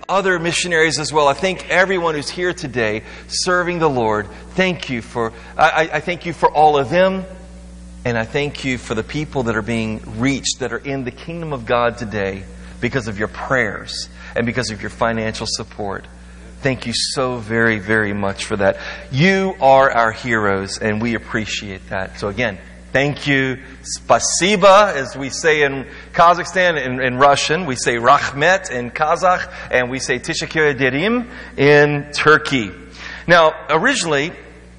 other missionaries as well. I thank everyone who's here today serving the Lord. Thank you for, I thank you for all of them. And I thank you for the people that are being reached, that are in the kingdom of God today because of your prayers and because of your financial support. Thank you so very, very much for that. You are our heroes, and we appreciate that. So again, thank you. Spasiba, as we say in Kazakhstan, in Russian. We say Rahmet in Kazakh, and we say Teşekkür ederim in Turkey. Now, originally,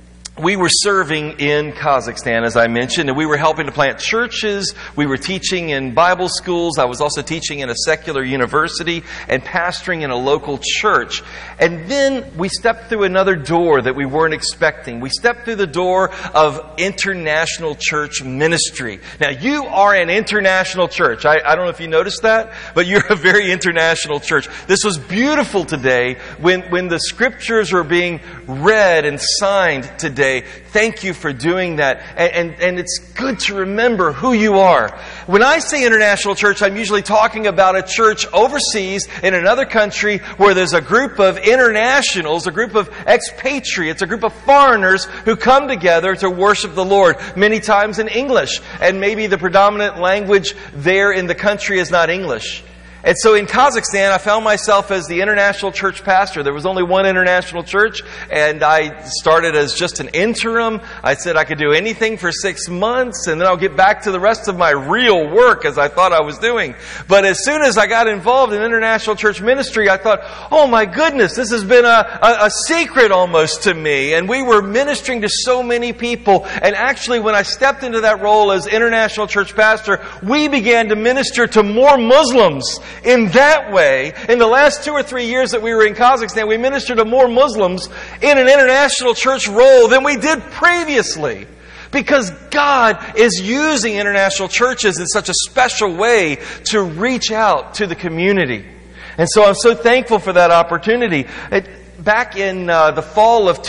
we were serving in Kazakhstan, as I mentioned, and we were helping to plant churches. We were teaching in Bible schools. I was also teaching in a secular university and pastoring in a local church. And then we stepped through another door that we weren't expecting. We stepped through the door of international church ministry. Now, you are an international church. I don't know if you noticed that, but you're a very international church. This was beautiful today when the scriptures were being read and signed today. Thank you for doing that. And it's good to remember who you are. When I say international church, I'm usually talking about a church overseas in another country where there's a group of internationals, a group of expatriates, a group of foreigners who come together to worship the Lord, many times in English. And maybe the predominant language there in the country is not English. And so in Kazakhstan, I found myself as the international church pastor. There was only one international church, and I started as just an interim. I said I could do anything for 6 months, and then I'll get back to the rest of my real work as I thought I was doing. But as soon as I got involved in international church ministry, I thought, oh my goodness, this has been a secret almost to me. And we were ministering to so many people. And actually, when I stepped into that role as international church pastor, we began to minister to more Muslims. In that way, in the last 2 or 3 years that we were in Kazakhstan, we ministered to more Muslims in an international church role than we did previously. Because God is using international churches in such a special way to reach out to the community. And so I'm so thankful for that opportunity. Back in the fall of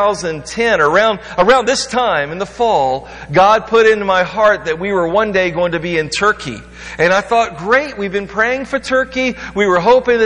2010, around this time in the fall, God put into my heart that we were one day going to be in Turkey. And I thought, great, we've been praying for Turkey. We were hoping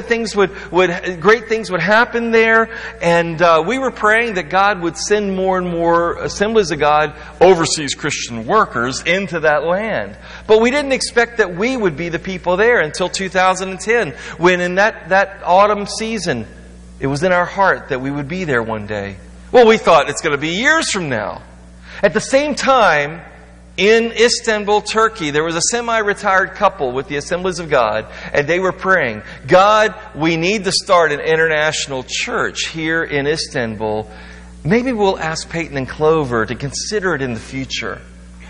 that great things would happen there. And we were praying that God would send more and more Assemblies of God, overseas Christian workers, into that land. But we didn't expect that we would be the people there until 2010, when in that autumn season, it was in our heart that we would be there one day. Well, we thought it's going to be years from now. At the same time, in Istanbul, Turkey, there was a semi-retired couple with the Assemblies of God, and they were praying, God, we need to start an international church here in Istanbul. Maybe we'll ask Peyton and Clover to consider it in the future.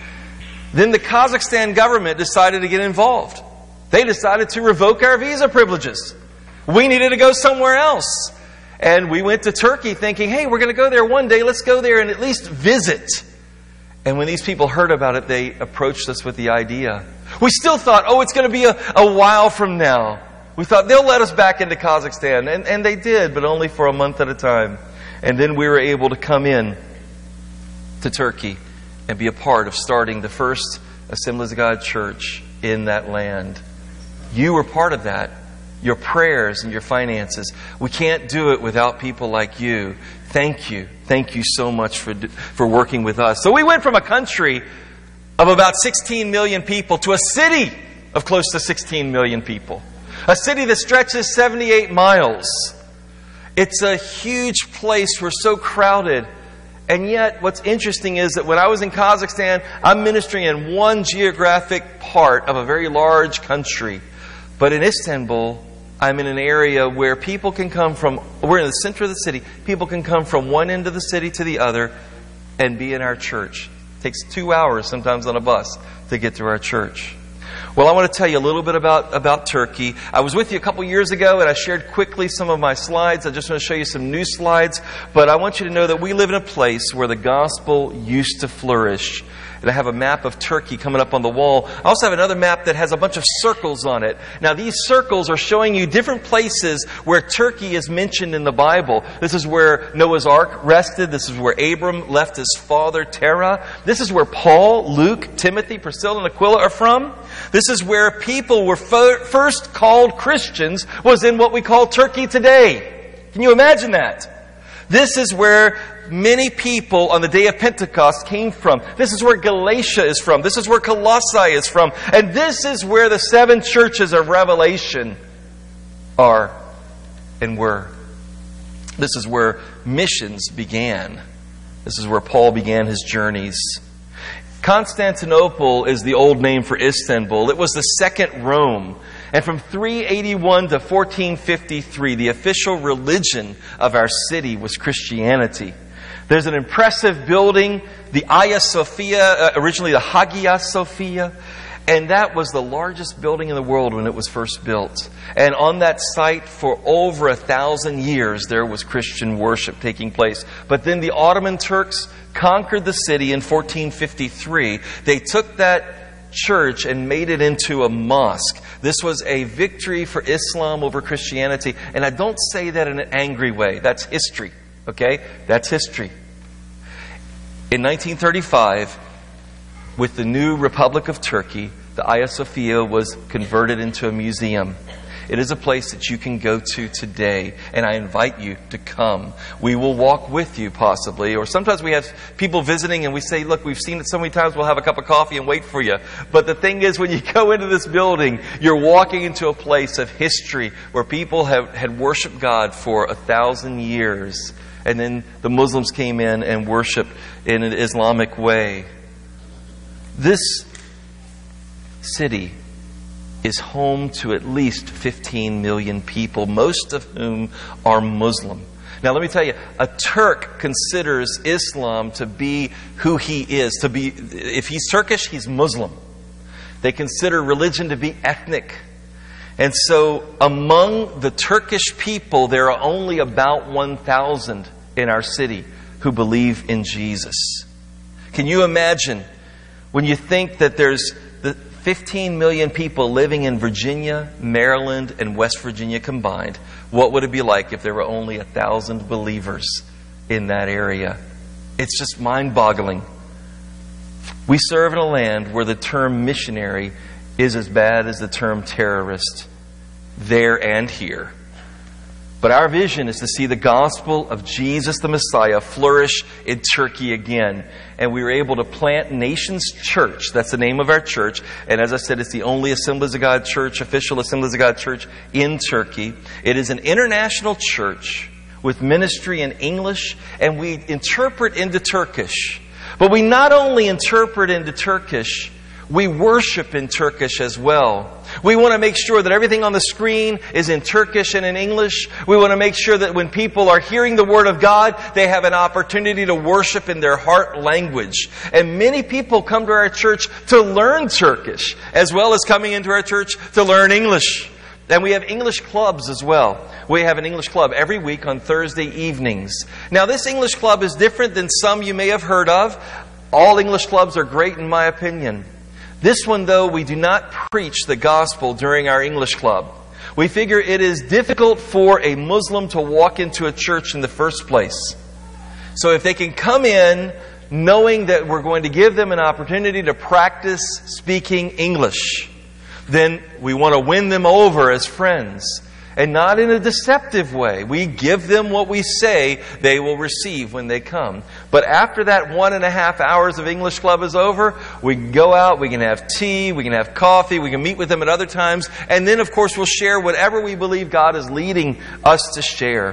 Then the Kazakhstan government decided to get involved. They decided to revoke our visa privileges. We needed to go somewhere else. And we went to Turkey thinking, hey, we're going to go there one day. Let's go there and at least visit. And when these people heard about it, they approached us with the idea. We still thought, it's going to be a while from now. We thought they'll let us back into Kazakhstan. And they did, but only for a month at a time. And then we were able to come in to Turkey and be a part of starting the first Assemblies of God church in that land. You were part of that. Your prayers and your finances. We can't do it without people like you. Thank you. Thank you so much for working with us. So we went from a country of about 16 million people to a city of close to 16 million people. A city that stretches 78 miles. It's a huge place. We're so crowded. And yet, what's interesting is that when I was in Kazakhstan, I'm ministering in one geographic part of a very large country. But in Istanbul, I'm in an area where people can come from, we're in the center of the city, people can come from one end of the city to the other and be in our church. It takes 2 hours sometimes on a bus to get to our church. Well, I want to tell you a little bit about Turkey. I was with you a couple years ago and I shared quickly some of my slides. I just want to show you some new slides. But I want you to know that we live in a place where the gospel used to flourish. And I have a map of Turkey coming up on the wall. I also have another map that has a bunch of circles on it. Now, these circles are showing you different places where Turkey is mentioned in the Bible. This is where Noah's Ark rested. This is where Abram left his father Terah. This is where Paul, Luke, Timothy, Priscilla, and Aquila are from. This is where people were first called Christians, was in what we call Turkey today. Can you imagine that? This is where many people on the day of Pentecost came from. This is where Galatia is from. This is where Colossae is from. And this is where the 7 churches of Revelation are and were. This is where missions began. This is where Paul began his journeys. Constantinople is the old name for Istanbul. It was the second Rome. And from 381 to 1453, the official religion of our city was Christianity. There's an impressive building, the Hagia Sophia, originally the Hagia Sophia, and that was the largest building in the world when it was first built. And on that site for over 1,000 years, there was Christian worship taking place. But then the Ottoman Turks conquered the city in 1453. They took that church and made it into a mosque. This was a victory for Islam over Christianity. And I don't say that in an angry way. That's history. Okay? That's history. In 1935, with the new Republic of Turkey, the Hagia Sophia was converted into a museum. It is a place that you can go to today, and I invite you to come. We will walk with you, possibly, or sometimes we have people visiting and we say, look, we've seen it so many times, we'll have a cup of coffee and wait for you. But the thing is, when you go into this building, you're walking into a place of history where people had worshiped God for 1,000 years, and then the Muslims came in and worshiped in an Islamic way. This city is home to at least 15 million people, most of whom are Muslim. Now, let me tell you, a Turk considers Islam to be who he is. If he's Turkish, he's Muslim. They consider religion to be ethnic. And so, among the Turkish people, there are only about 1,000 in our city who believe in Jesus. Can you imagine when you think that there's 15 million people living in Virginia, Maryland, and West Virginia combined? What would it be like if there were only 1,000 believers in that area? It's just mind-boggling. We serve in a land where the term missionary is as bad as the term terrorist, there and here. But our vision is to see the gospel of Jesus the Messiah flourish in Turkey again. And we were able to plant Nations Church. That's the name of our church. And as I said, it's the only Assemblies of God church, official Assemblies of God church in Turkey. It is an international church with ministry in English, and we interpret into Turkish. But we not only interpret into Turkish, we worship in Turkish as well. We want to make sure that everything on the screen is in Turkish and in English. We want to make sure that when people are hearing the Word of God, they have an opportunity to worship in their heart language. And many people come to our church to learn Turkish, as well as coming into our church to learn English. And we have English clubs as well. We have an English club every week on Thursday evenings. Now, this English club is different than some you may have heard of. All English clubs are great in my opinion. This one, though, we do not preach the gospel during our English club. We figure it is difficult for a Muslim to walk into a church in the first place. So if they can come in knowing that we're going to give them an opportunity to practice speaking English, then we want to win them over as friends. And not in a deceptive way. We give them what we say they will receive when they come. But after that 1.5 hours of English club is over, we can go out, we can have tea, we can have coffee, we can meet with them at other times. And then, of course, we'll share whatever we believe God is leading us to share.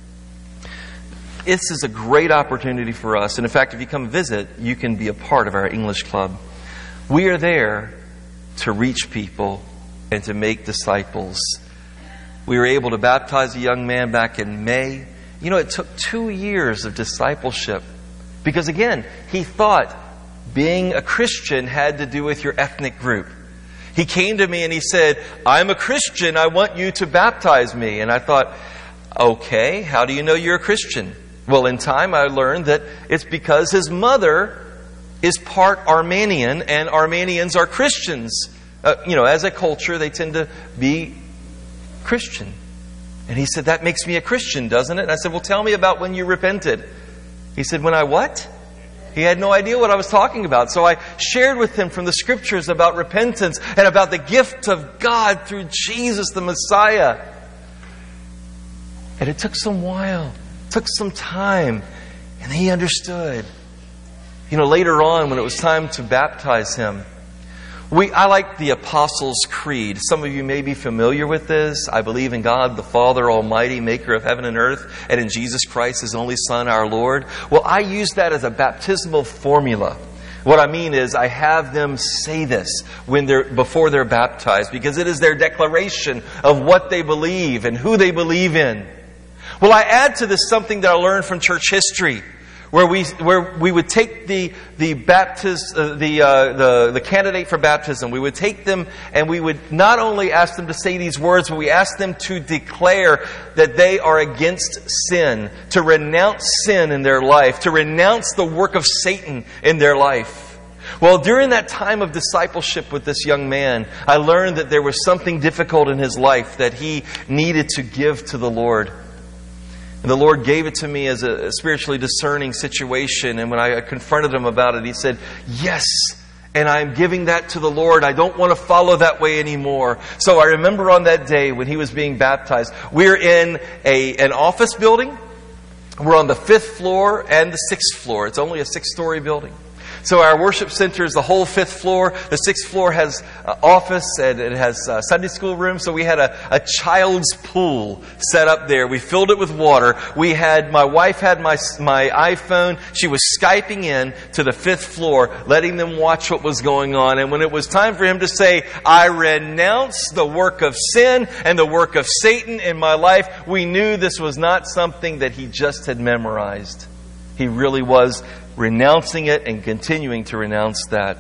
This is a great opportunity for us. And in fact, if you come visit, you can be a part of our English club. We are there to reach people and to make disciples. We were able to baptize a young man back in May. You know, it took 2 years of discipleship. Because again, he thought being a Christian had to do with your ethnic group. He came to me and he said, I'm a Christian, I want you to baptize me. And I thought, okay, how do you know you're a Christian? Well, in time I learned that it's because his mother is part Armenian, and Armenians are Christians. As a culture, they tend to be Christian. And he said, that makes me a Christian, doesn't it? And I said, well, tell me about when you repented. He said, when I what? He had no idea what I was talking about. So I shared with him from the Scriptures about repentance and about the gift of God through Jesus the Messiah. And it took some while. It took some time. And he understood. Later on, when it was time to baptize him, I like the Apostles' Creed. Some of you may be familiar with this. I believe in God, the Father Almighty, maker of heaven and earth, and in Jesus Christ, His only Son, our Lord. Well, I use that as a baptismal formula. What I mean is I have them say this before they're baptized, because it is their declaration of what they believe and who they believe in. Well, I add to this something that I learned from church history, where we would take the candidate for baptism. We would take them and we would not only ask them to say these words, but we ask them to declare that they are against sin, to renounce sin in their life, to renounce the work of Satan in their life. Well, during that time of discipleship with this young man, I learned that there was something difficult in his life that he needed to give to the Lord. And the Lord gave it to me as a spiritually discerning situation. And when I confronted him about it, he said, yes, and I'm giving that to the Lord. I don't want to follow that way anymore. So I remember on that day when he was being baptized, we're in an office building. We're on the 5th floor and the 6th floor. It's only a 6-story building. So our worship center is the whole 5th floor. The 6th floor has office and it has Sunday school room. So we had a child's pool set up there. We filled it with water. My wife had my iPhone. She was Skyping in to the 5th floor, letting them watch what was going on. And when it was time for him to say, I renounce the work of sin and the work of Satan in my life, we knew this was not something that he just had memorized. He really was renouncing it and continuing to renounce that.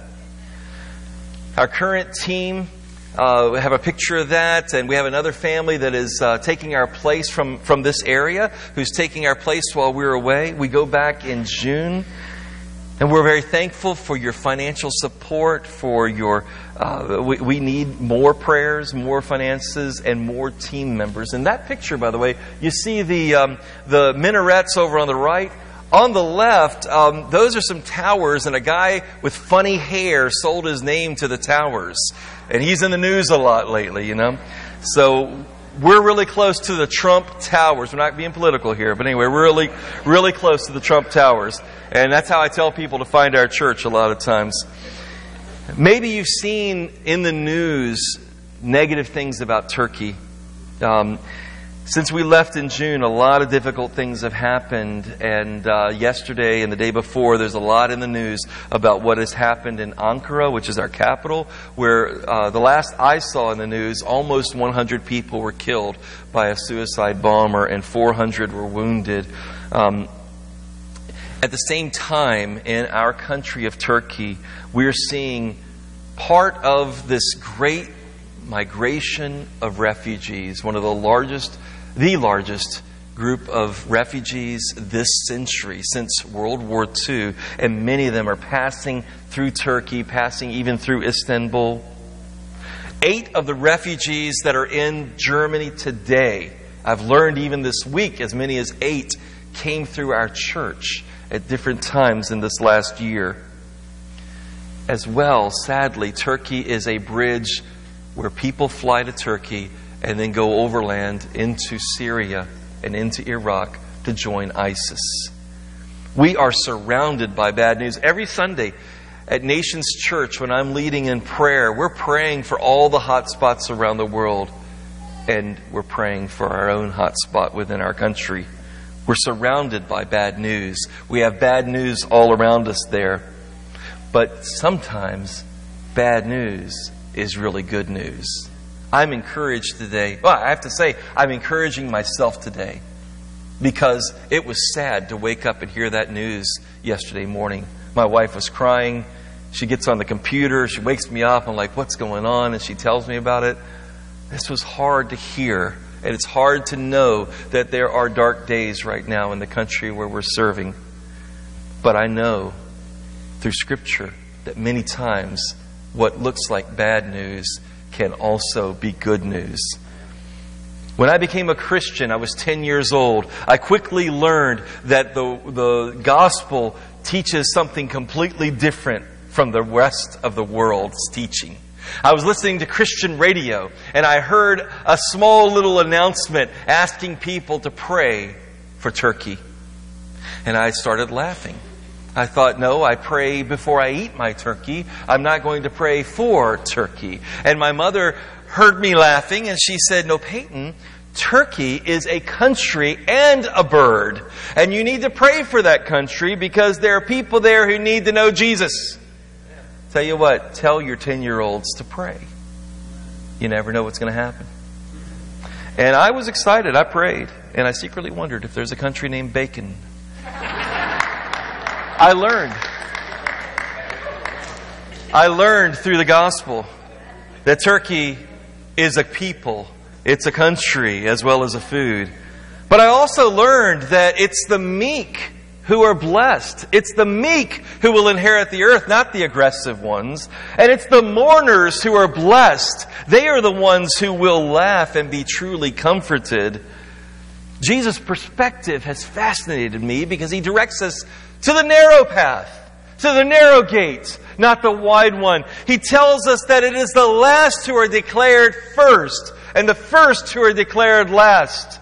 Our current team, we have a picture of that, and we have another family that is taking our place from this area, who's taking our place while we're away. We go back in June, and we're very thankful for your financial support, for your... we need more prayers, more finances, and more team members. In that picture, by the way, you see the minarets over on the right. On the left, those are some towers, and a guy with funny hair sold his name to the towers. And he's in the news a lot lately, So we're really close to the Trump Towers. We're not being political here, but anyway, we're really, really close to the Trump Towers. And that's how I tell people to find our church a lot of times. Maybe you've seen in the news negative things about Turkey. Since we left in June, a lot of difficult things have happened. And yesterday and the day before, there's a lot in the news about what has happened in Ankara, which is our capital, where the last I saw in the news, almost 100 people were killed by a suicide bomber and 400 were wounded. At the same time, in our country of Turkey, we're seeing part of this great migration of refugees, one of the largest group of refugees this century, since World War II, and many of them are passing through Turkey, passing even through Istanbul. 8 of the refugees that are in Germany today, I've learned even this week, as many as 8 came through our church at different times in this last year. As well, sadly, Turkey is a bridge where people fly to Turkey and then go overland into Syria and into Iraq to join ISIS. We are surrounded by bad news. Every Sunday at Nations Church, when I'm leading in prayer, we're praying for all the hot spots around the world, and we're praying for our own hot spot within our country. We're surrounded by bad news. We have bad news all around us there. But sometimes bad news is really good news. I'm encouraged today. Well, I have to say, I'm encouraging myself today, because it was sad to wake up and hear that news yesterday morning. My wife was crying. She gets on the computer. She wakes me up. I'm like, what's going on? And she tells me about it. This was hard to hear. And it's hard to know that there are dark days right now in the country where we're serving. But I know through Scripture that many times what looks like bad news can also be good news. When I became a Christian, I was 10 years old. I quickly learned that the gospel teaches something completely different from the rest of the world's teaching. I was listening to Christian radio, and I heard a small little announcement asking people to pray for Turkey. And I started laughing. I thought, no, I pray before I eat my turkey. I'm not going to pray for Turkey. And my mother heard me laughing, and she said, no, Peyton, Turkey is a country and a bird. And you need to pray for that country because there are people there who need to know Jesus. Tell you what, tell your 10-year-olds to pray. You never know what's going to happen. And I was excited. I prayed. And I secretly wondered if there's a country named Bacon. I learned through the gospel that Turkey is a people. It's a country as well as a food. But I also learned that it's the meek who are blessed. It's the meek who will inherit the earth, not the aggressive ones. And it's the mourners who are blessed. They are the ones who will laugh and be truly comforted. Jesus' perspective has fascinated me because he directs us to the narrow path, to the narrow gate, not the wide one. He tells us that it is the last who are declared first and the first who are declared last.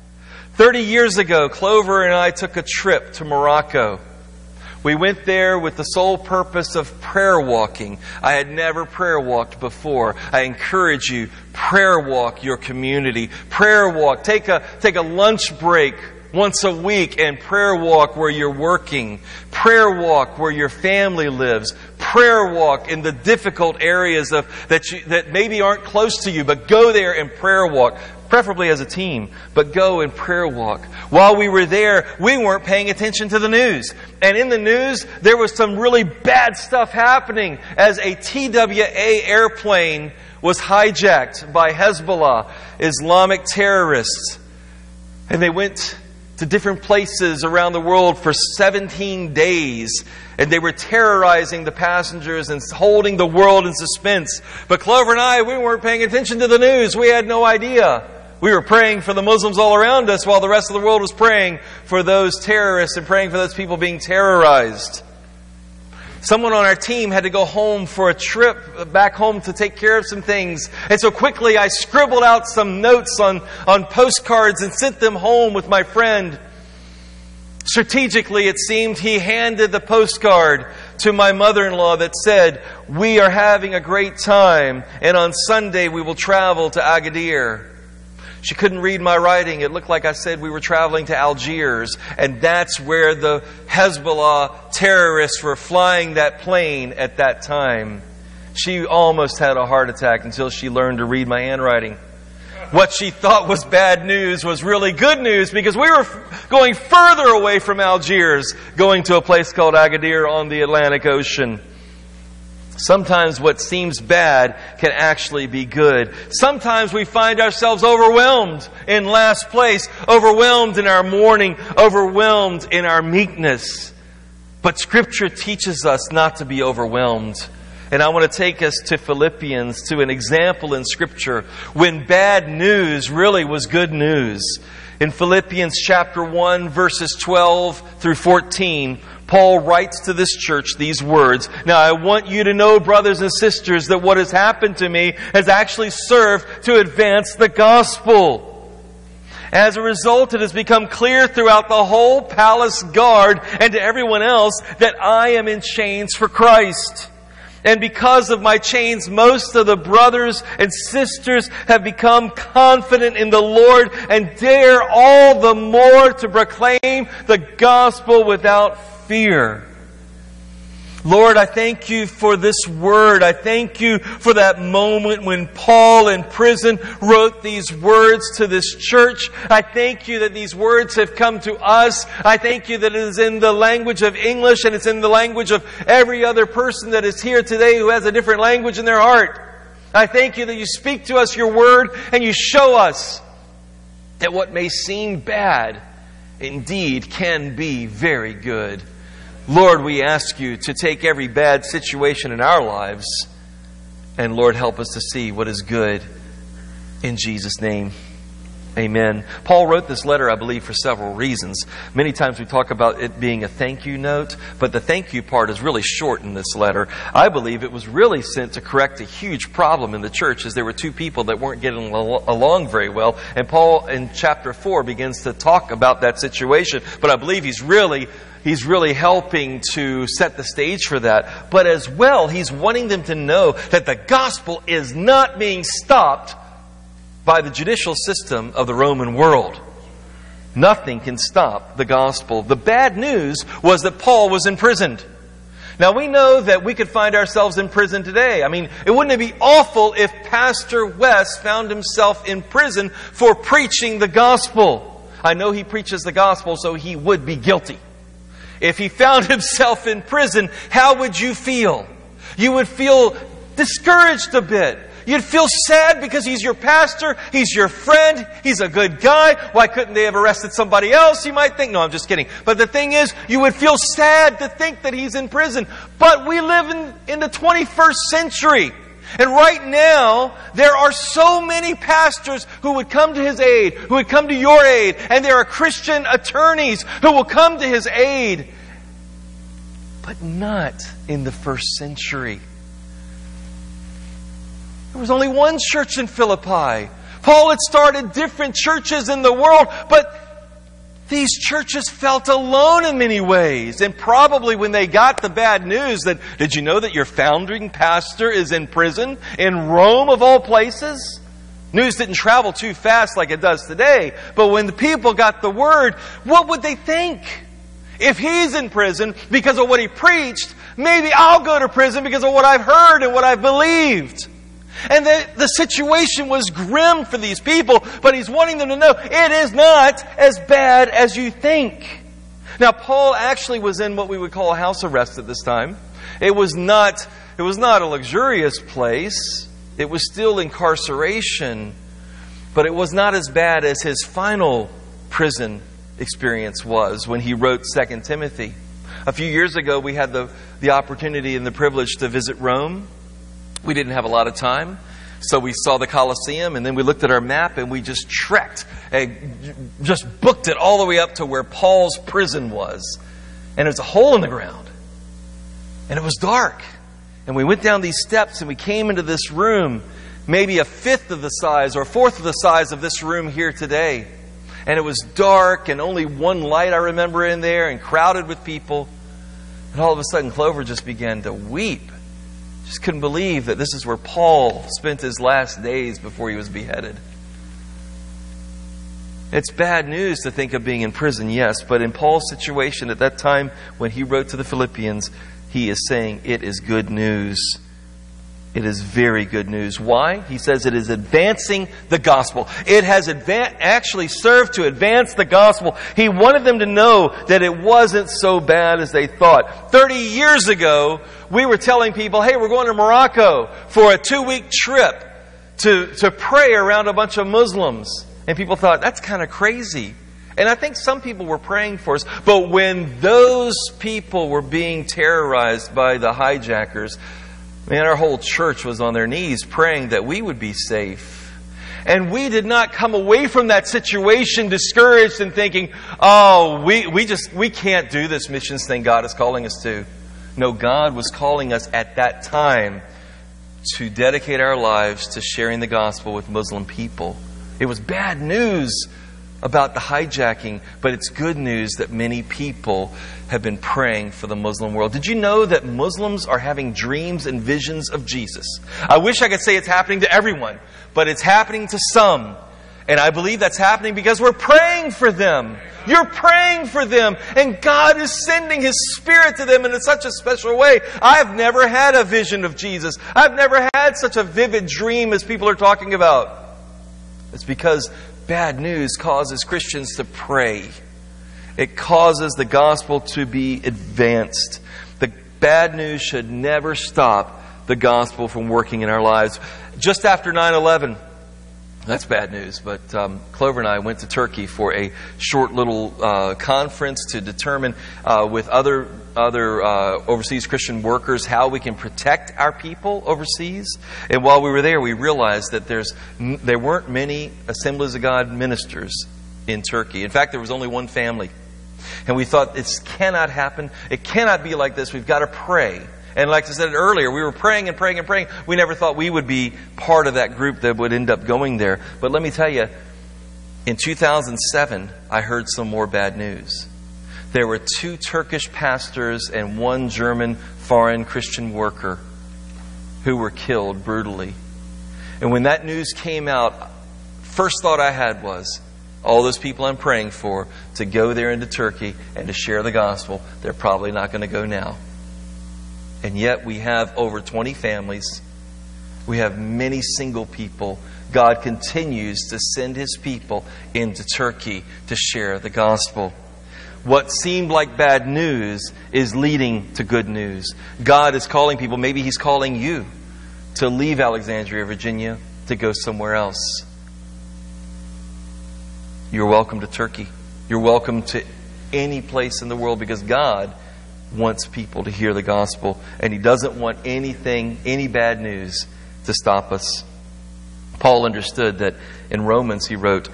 30 years ago, Clover and I took a trip to Morocco. We went there with the sole purpose of prayer walking. I had never prayer walked before. I encourage you, prayer walk your community. Prayer walk. Take a lunch break once a week and prayer walk where you're working. Prayer walk where your family lives. Prayer walk in the difficult areas that maybe aren't close to you, but go there and prayer walk. Preferably as a team, but go and prayer walk. While we were there, we weren't paying attention to the news. And in the news, there was some really bad stuff happening as a TWA airplane was hijacked by Hezbollah, Islamic terrorists. And they went to different places around the world for 17 days. And they were terrorizing the passengers and holding the world in suspense. But Clover and I, we weren't paying attention to the news. We had no idea. We were praying for the Muslims all around us while the rest of the world was praying for those terrorists and praying for those people being terrorized. Someone on our team had to go home for a trip back home to take care of some things. And so quickly I scribbled out some notes on postcards and sent them home with my friend. Strategically, it seemed, he handed the postcard to my mother-in-law that said, "We are having a great time, and on Sunday we will travel to Agadir." She couldn't read my writing. It looked like I said we were traveling to Algiers, and that's where the Hezbollah terrorists were flying that plane at that time. She almost had a heart attack until she learned to read my handwriting. What she thought was bad news was really good news because we were going further away from Algiers, going to a place called Agadir on the Atlantic Ocean. Sometimes what seems bad can actually be good. Sometimes we find ourselves overwhelmed in last place, overwhelmed in our mourning, overwhelmed in our meekness. But Scripture teaches us not to be overwhelmed. And I want to take us to Philippians, to an example in Scripture when bad news really was good news. In Philippians chapter 1, verses 12 through 14, Paul writes to this church these words, "Now I want you to know, brothers and sisters, that what has happened to me has actually served to advance the gospel. As a result, it has become clear throughout the whole palace guard and to everyone else that I am in chains for Christ. And because of my chains, most of the brothers and sisters have become confident in the Lord and dare all the more to proclaim the gospel without fear." Lord, I thank you for this word. I thank you for that moment when Paul in prison wrote these words to this church. I thank you that these words have come to us. I thank you that it is in the language of English and it's in the language of every other person that is here today who has a different language in their heart. I thank you that you speak to us your word and you show us that what may seem bad indeed can be very good. Lord, we ask you to take every bad situation in our lives and, Lord, help us to see what is good. In Jesus' name, amen. Paul wrote this letter, I believe, for several reasons. Many times we talk about it being a thank you note, but the thank you part is really short in this letter. I believe it was really sent to correct a huge problem in the church, as there were two people that weren't getting along very well. And Paul, in chapter 4, begins to talk about that situation. But I believe he's really helping to set the stage for that. But as well, he's wanting them to know that the gospel is not being stopped by the judicial system of the Roman world. Nothing can stop the gospel. The bad news was that Paul was imprisoned. Now, we know that we could find ourselves in prison today. I mean, wouldn't it be awful if Pastor West found himself in prison for preaching the gospel? I know he preaches the gospel, so he would be guilty. If he found himself in prison, how would you feel? You would feel discouraged a bit. You'd feel sad because he's your pastor, he's your friend, he's a good guy. Why couldn't they have arrested somebody else? You might think. No, I'm just kidding. But the thing is, you would feel sad to think that he's in prison. But we live in the 21st century. And right now, there are so many pastors who would come to his aid, who would come to your aid. And there are Christian attorneys who will come to his aid. But not in the first century. There was only one church in Philippi. Paul had started different churches in the world, but these churches felt alone in many ways. And probably when they got the bad news that, did you know that your founding pastor is in prison in Rome of all places? News didn't travel too fast like it does today. But when the people got the word, what would they think? If he's in prison because of what he preached, maybe I'll go to prison because of what I've heard and what I've believed. And the situation was grim for these people, but he's wanting them to know it is not as bad as you think. Now, Paul actually was in what we would call house arrest at this time. It was not a luxurious place. It was still incarceration, but it was not as bad as his final prison experience was when he wrote 2 Timothy. A few years ago, we had the opportunity and the privilege to visit Rome. We didn't have a lot of time, so we saw the Colosseum, and then we looked at our map, and we just trekked, just booked it all the way up to where Paul's prison was. And there's a hole in the ground. And it was dark. And we went down these steps, and we came into this room, maybe a fifth of the size or a fourth of the size of this room here today. And it was dark, and only one light I remember in there, and crowded with people. And all of a sudden, Clover just began to weep. Just couldn't believe that this is where Paul spent his last days before he was beheaded. It's bad news to think of being in prison, yes, but in Paul's situation at that time when he wrote to the Philippians, he is saying it is good news. It is very good news. Why? He says it is advancing the gospel. It has actually served to advance the gospel. He wanted them to know that it wasn't so bad as they thought. 30 years ago, we were telling people, hey, we're going to Morocco for a 2-week trip to pray around a bunch of Muslims. And people thought, that's kind of crazy. And I think some people were praying for us. But when those people were being terrorized by the hijackers, man, our whole church was on their knees praying that we would be safe. And we did not come away from that situation discouraged and thinking, oh, we can't do this missions thing God is calling us to. No, God was calling us at that time to dedicate our lives to sharing the gospel with Muslim people. It was bad news about the hijacking, but it's good news that many people have been praying for the Muslim world. Did you know that Muslims are having dreams and visions of Jesus? I wish I could say it's happening to everyone, but it's happening to some. And I believe that's happening because we're praying for them. You're praying for them, and God is sending His Spirit to them in such a special way. I've never had a vision of Jesus. I've never had such a vivid dream as people are talking about. It's because bad news causes Christians to pray. It causes the gospel to be advanced. The bad news should never stop the gospel from working in our lives. Just after 9/11, That's bad news, but Clover and I went to Turkey for a short little conference to determine with other overseas Christian workers how we can protect our people overseas. And while we were there, we realized that there weren't many Assemblies of God ministers in Turkey. In fact, there was only one family. And we thought, this cannot happen. It cannot be like this. We've got to pray. And like I said earlier, we were praying and praying and praying. We never thought we would be part of that group that would end up going there. But let me tell you, in 2007, I heard some more bad news. There were 2 Turkish pastors and 1 German foreign Christian worker who were killed brutally. And when that news came out, first thought I had was, all those people I'm praying for to go there into Turkey and to share the gospel, they're probably not going to go now. And yet we have over 20 families. We have many single people. God continues to send His people into Turkey to share the gospel. What seemed like bad news is leading to good news. God is calling people, maybe He's calling you to leave Alexandria, Virginia, to go somewhere else. You're welcome to Turkey. You're welcome to any place in the world, because God wants people to hear the gospel, and He doesn't want any bad news to stop us. Paul understood that in Romans he wrote,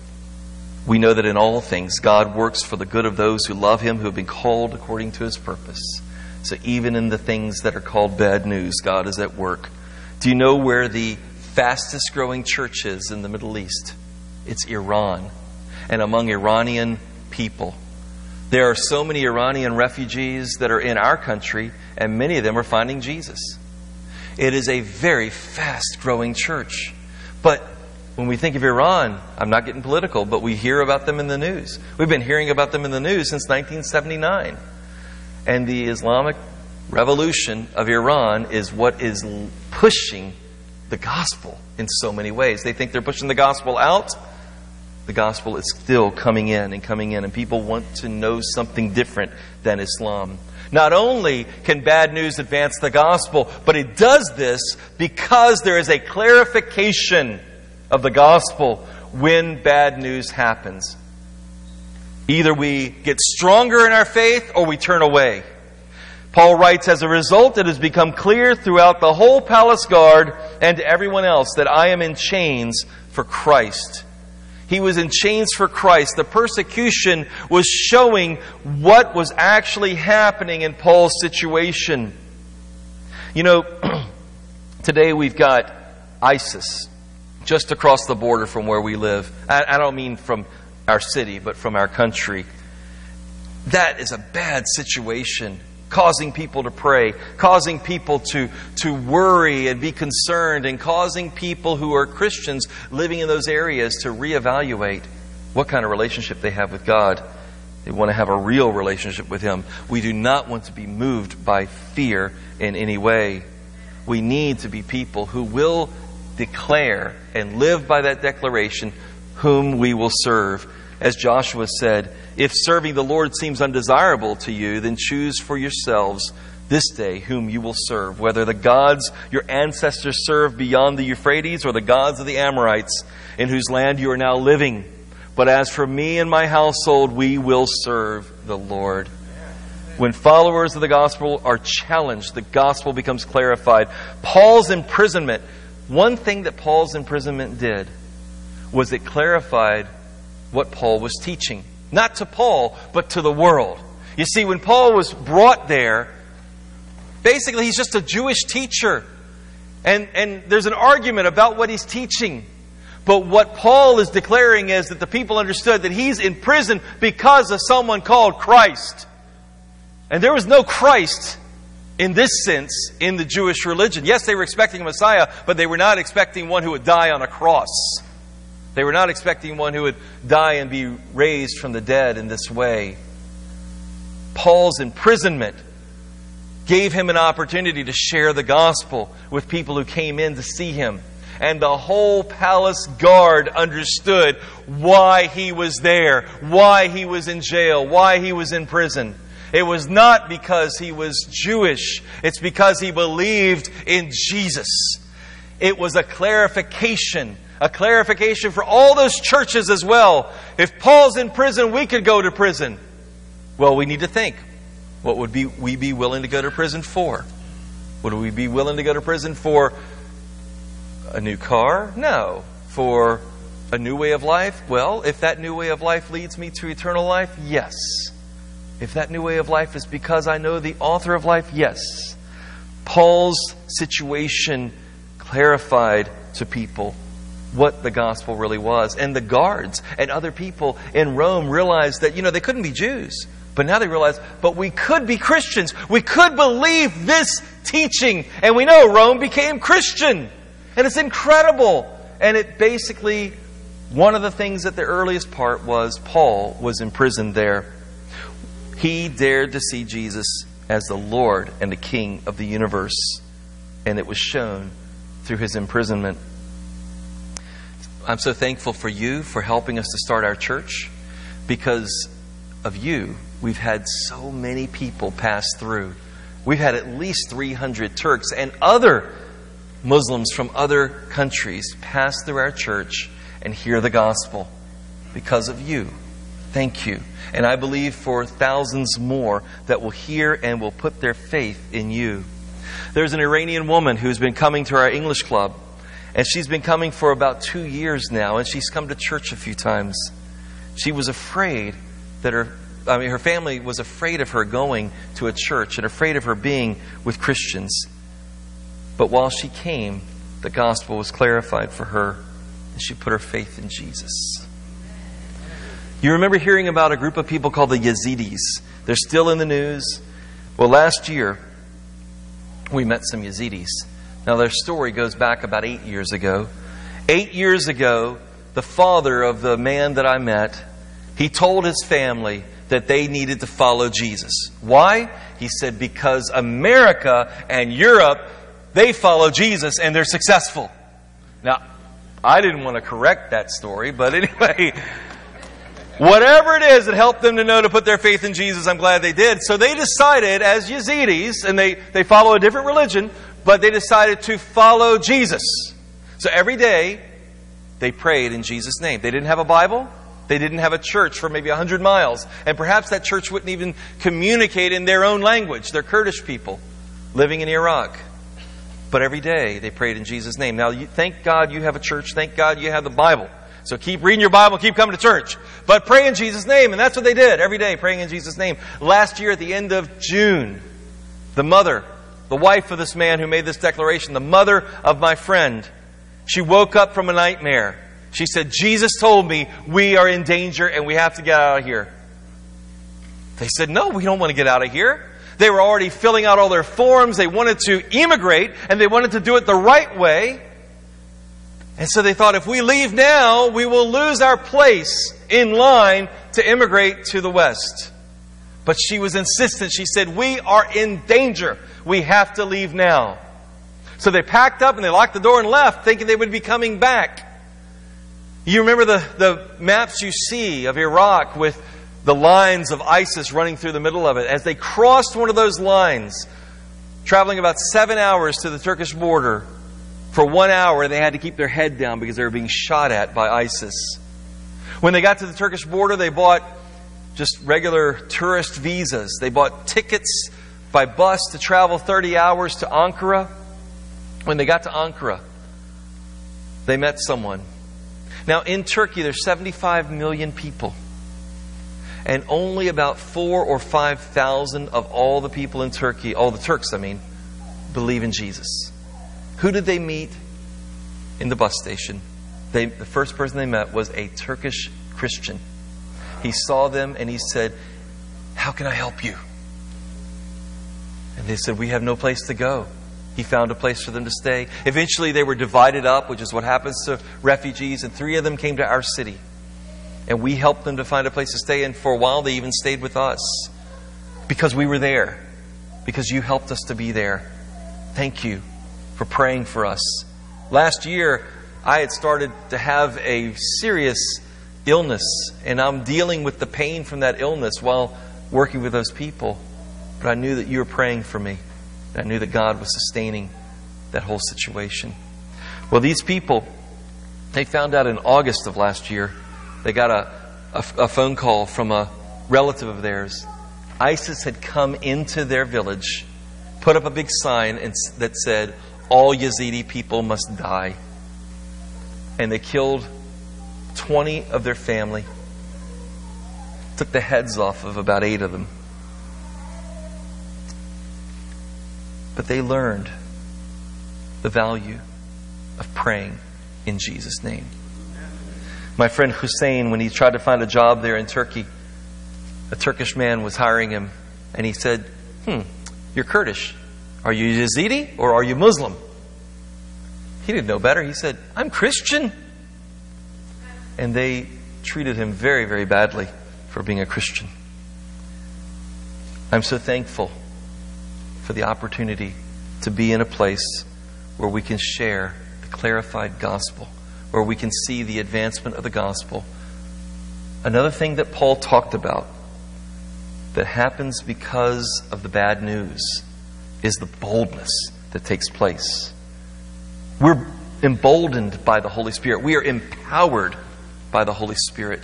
we know that in all things God works for the good of those who love Him, who have been called according to His purpose. So even in the things that are called bad news, God is at work. Do you know where the fastest growing church is in the Middle East? It's Iran. And among Iranian people, there are so many Iranian refugees that are in our country, and many of them are finding Jesus. It is a very fast-growing church. But when we think of Iran, I'm not getting political, but we hear about them in the news. We've been hearing about them in the news since 1979. And the Islamic Revolution of Iran is what is pushing the gospel in so many ways. They think they're pushing the gospel out. The gospel is still coming in, and people want to know something different than Islam. Not only can bad news advance the gospel, but it does this because there is a clarification of the gospel when bad news happens. Either we get stronger in our faith or we turn away. Paul writes, as a result, it has become clear throughout the whole palace guard and to everyone else that I am in chains for Christ. He was in chains for Christ. The persecution was showing what was actually happening in Paul's situation. You know, today we've got ISIS just across the border from where we live. I don't mean from our city, but from our country. That is a bad situation, causing people to pray, causing people to worry and be concerned, and causing people who are Christians living in those areas to reevaluate what kind of relationship they have with God. They want to have a real relationship with Him. We do not want to be moved by fear in any way. We need to be people who will declare and live by that declaration whom we will serve. As Joshua said, if serving the Lord seems undesirable to you, then choose for yourselves this day whom you will serve, whether the gods your ancestors served beyond the Euphrates or the gods of the Amorites in whose land you are now living. But as for me and my household, we will serve the Lord. When followers of the gospel are challenged, the gospel becomes clarified. Paul's imprisonment, one thing that Paul's imprisonment did was it clarified what Paul was teaching. Not to Paul, but to the world. You see, when Paul was brought there, basically he's just a Jewish teacher. And there's an argument about what he's teaching. But what Paul is declaring is that the people understood that he's in prison because of someone called Christ. And there was no Christ in this sense in the Jewish religion. Yes, they were expecting a Messiah, but they were not expecting one who would die on a cross. They were not expecting one who would die and be raised from the dead in this way. Paul's imprisonment gave him an opportunity to share the gospel with people who came in to see him. And the whole palace guard understood why he was there, why he was in jail, why he was in prison. It was not because he was Jewish. It's because he believed in Jesus. It was a clarification A clarification for all those churches as well. If Paul's in prison, we could go to prison. Well, we need to think. What would we be willing to go to prison for? Would we be willing to go to prison for a new car? No. For a new way of life? Well, if that new way of life leads me to eternal life, yes. If that new way of life is because I know the author of life, yes. Paul's situation clarified to people what the gospel really was. And the guards and other people in Rome realized that, they couldn't be Jews. But now they realize, but we could be Christians. We could believe this teaching. And we know Rome became Christian. And it's incredible. And it basically, one of the things at the earliest part was Paul was imprisoned there. He dared to see Jesus as the Lord and the King of the universe. And it was shown through his imprisonment. I'm so thankful for you for helping us to start our church. Because of you, we've had so many people pass through. We've had at least 300 Turks and other Muslims from other countries pass through our church and hear the gospel because of you. Thank you. And I believe for thousands more that will hear and will put their faith in you. There's an Iranian woman who's been coming to our English club. And she's been coming for about 2 years now. And she's come to church a few times. She was afraid that her family was afraid of her going to a church and afraid of her being with Christians. But while she came, the gospel was clarified for her. And she put her faith in Jesus. You remember hearing about a group of people called the Yazidis. They're still in the news. Well, last year, we met some Yazidis. Now, their story goes back about 8 years ago. 8 years ago, the father of the man that I met, he told his family that they needed to follow Jesus. Why? He said, because America and Europe, they follow Jesus and they're successful. Now, I didn't want to correct that story, but anyway, whatever it is that helped them to know to put their faith in Jesus, I'm glad they did. So they decided as Yazidis, and they follow a different religion, but they decided to follow Jesus. So every day, they prayed in Jesus' name. They didn't have a Bible. They didn't have a church for maybe 100 miles. And perhaps that church wouldn't even communicate in their own language. They're Kurdish people living in Iraq. But every day, they prayed in Jesus' name. Now, thank God you have a church. Thank God you have the Bible. So keep reading your Bible, keep coming to church. But pray in Jesus' name. And that's what they did every day, praying in Jesus' name. Last year at the end of June, the wife of this man who made this declaration, the mother of my friend, she woke up from a nightmare. She said, Jesus told me we are in danger and we have to get out of here. They said, no, we don't want to get out of here. They were already filling out all their forms. They wanted to immigrate and they wanted to do it the right way. And so they thought, if we leave now, we will lose our place in line to immigrate to the West. But she was insistent. She said, we are in danger. We have to leave now. So they packed up and they locked the door and left, thinking they would be coming back. You remember the maps you see of Iraq with the lines of ISIS running through the middle of it. As they crossed one of those lines, traveling about 7 hours to the Turkish border, for 1 hour they had to keep their head down because they were being shot at by ISIS. When they got to the Turkish border, they bought just regular tourist visas. They bought tickets by bus to travel 30 hours to Ankara. When they got to Ankara, they met someone. Now, in Turkey, there's 75 million people. And only about 4,000 or 5,000 of all the people in Turkey, all the Turks, believe in Jesus. Who did they meet in the bus station? The first person they met was a Turkish Christian. He saw them and he said, how can I help you? And they said, we have no place to go. He found a place for them to stay. Eventually they were divided up, which is what happens to refugees, and 3 of them came to our city. And we helped them to find a place to stay, and for a while they even stayed with us. Because we were there. Because you helped us to be there. Thank you for praying for us. Last year, I had started to have a serious illness, and I'm dealing with the pain from that illness while working with those people. But I knew that you were praying for me. And I knew that God was sustaining that whole situation. Well, these people They found out in August of last year, they got a phone call from a relative of theirs. ISIS had come into their village, put up a big sign that said, "All Yazidi people must die." And they killed 20 of their family, took the heads off of about 8 of them. But they learned the value of praying in Jesus' name. My friend Hussein, when he tried to find a job there in Turkey, a Turkish man was hiring him, and he said, "You're Kurdish. Are you Yazidi or are you Muslim?" He didn't know better. He said, "I'm Christian." And they treated him very, very badly for being a Christian. I'm so thankful for the opportunity to be in a place where we can share the clarified gospel, where we can see the advancement of the gospel. Another thing that Paul talked about that happens because of the bad news is the boldness that takes place. We're emboldened by the Holy Spirit. We are empowered by the Holy Spirit.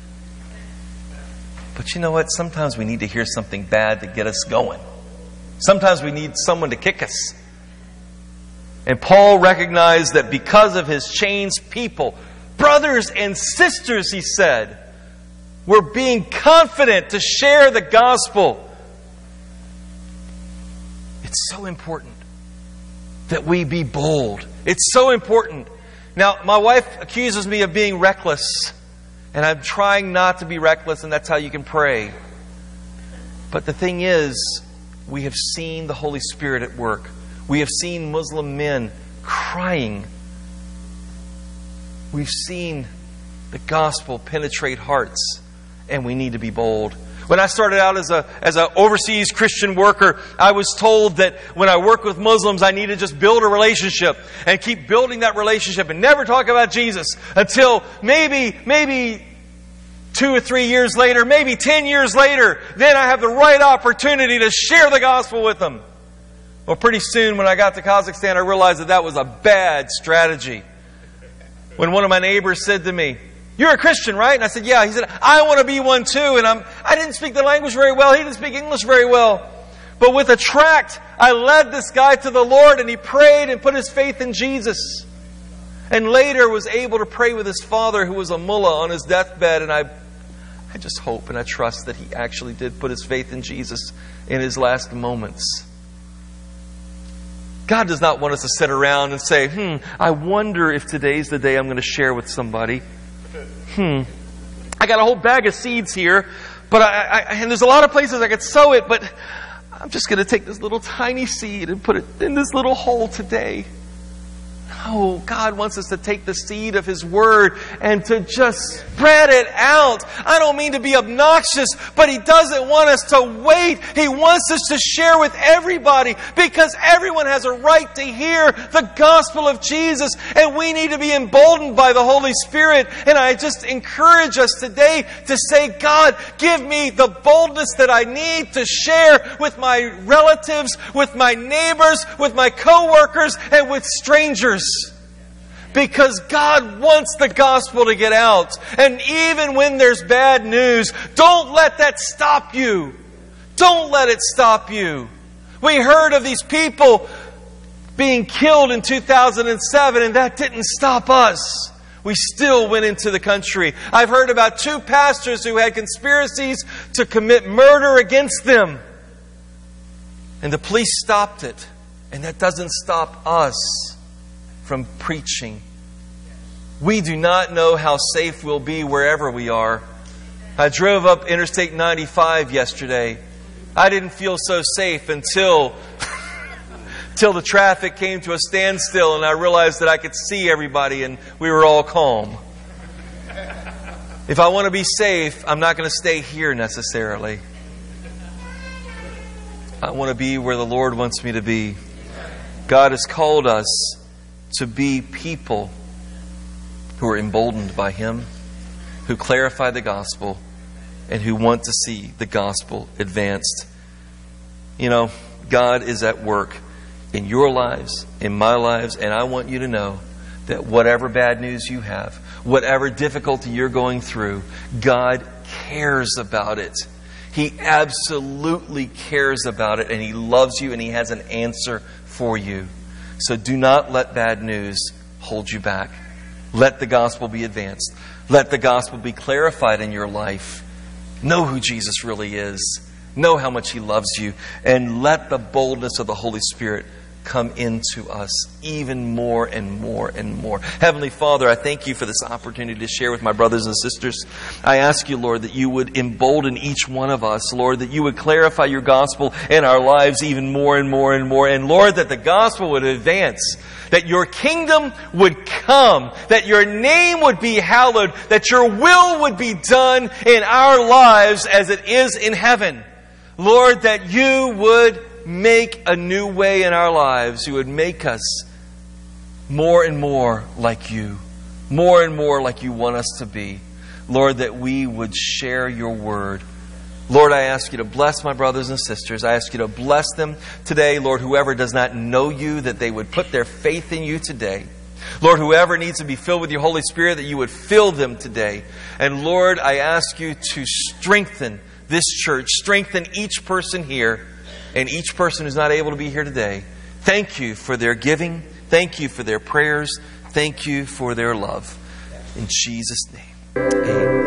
But you know what? Sometimes we need to hear something bad to get us going. Sometimes we need someone to kick us. And Paul recognized that because of his changed people, brothers and sisters, he said, were being confident to share the gospel. It's so important that we be bold. It's so important. Now, my wife accuses me of being reckless, and I'm trying not to be reckless, and that's how you can pray. But the thing is, we have seen the Holy Spirit at work. We have seen Muslim men crying. We've seen the gospel penetrate hearts, and we need to be bold. When I started out as an overseas Christian worker, I was told that when I work with Muslims, I need to just build a relationship and keep building that relationship and never talk about Jesus until maybe 2 or 3 years later, maybe 10 years later, then I have the right opportunity to share the gospel with them. Well, pretty soon when I got to Kazakhstan, I realized that was a bad strategy. When one of my neighbors said to me, "You're a Christian, right?" And I said, "Yeah." He said, "I want to be one too." And I didn't speak the language very well. He didn't speak English very well. But with a tract, I led this guy to the Lord, and he prayed and put his faith in Jesus. And later was able to pray with his father, who was a mullah, on his deathbed. And I just hope and I trust that he actually did put his faith in Jesus in his last moments. God does not want us to sit around and say, I wonder if today's the day I'm going to share with somebody. I got a whole bag of seeds here, but and there's a lot of places I could sow it, but I'm just going to take this little tiny seed and put it in this little hole today. No, God wants us to take the seed of His Word and to just spread it out. I don't mean to be obnoxious, but He doesn't want us to wait. He wants us to share with everybody because everyone has a right to hear the gospel of Jesus, and we need to be emboldened by the Holy Spirit. And I just encourage us today to say, God, give me the boldness that I need to share with my relatives, with my neighbors, with my co-workers, and with strangers. Because God wants the gospel to get out. And even when there's bad news, don't let that stop you. Don't let it stop you. We heard of these people being killed in 2007, and that didn't stop us. We still went into the country. I've heard about 2 pastors who had conspiracies to commit murder against them. And the police stopped it. And that doesn't stop us from preaching. We do not know how safe we'll be wherever we are. I drove up Interstate 95 yesterday. I didn't feel so safe until the traffic came to a standstill and I realized that I could see everybody and we were all calm. If I want to be safe, I'm not going to stay here necessarily. I want to be where the Lord wants me to be. God has called us to be people who are emboldened by Him, who clarify the gospel, and who want to see the gospel advanced. You know, God is at work in your lives, in my lives, and I want you to know that whatever bad news you have, whatever difficulty you're going through, God cares about it. He absolutely cares about it, and He loves you, and He has an answer for you. So do not let bad news hold you back. Let the gospel be advanced. Let the gospel be clarified in your life. Know who Jesus really is. Know how much He loves you. And let the boldness of the Holy Spirit come into us even more and more and more. Heavenly Father, I thank You for this opportunity to share with my brothers and sisters. I ask You, Lord, that You would embolden each one of us, Lord, that You would clarify Your gospel in our lives even more and more and more. And Lord, that the gospel would advance, that Your kingdom would come, that Your name would be hallowed, that Your will would be done in our lives as it is in heaven. Lord, that You would make a new way in our lives. You would make us more and more like You, more and more like You want us to be. Lord, that we would share Your word. Lord, I ask You to bless my brothers and sisters. I ask You to bless them today. Lord, whoever does not know You, that they would put their faith in You today. Lord, whoever needs to be filled with Your Holy Spirit, that You would fill them today. And Lord, I ask You to strengthen this church, strengthen each person here, and each person who's not able to be here today. Thank You for their giving. Thank You for their prayers. Thank You for their love. In Jesus' name, amen.